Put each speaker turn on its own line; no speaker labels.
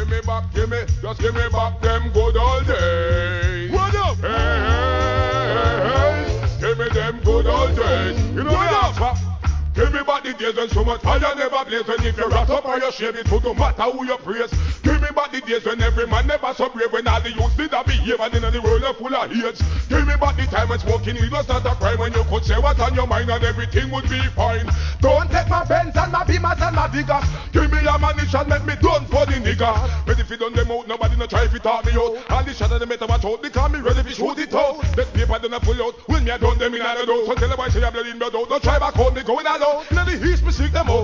give me back, just give me back them good old days.
What up?
Hey, give me them good old days. You know what up? Give me back the days when so much fire never blaze. When if you wrap up or you shave it, so no matter who you praise. Give me back the days when every man never so brave. When all the youths did a behave and in the world are full of hate. Give me back the time when smoking weed was not a crime. When you could say what's on your mind and everything would be fine. Don't take my Benz and my Beamers and my Digger. Give me a ammunition, make me done for the nigga. But if you done them out, nobody no try if you talk me out. All the shot of them better watch out, because me ready to shoot it out. That paper done a pull out, when me a done them in all the door. So tell the boy say I'm blood in blood out. Don't try back home, they going alone. In the east, me seek them out.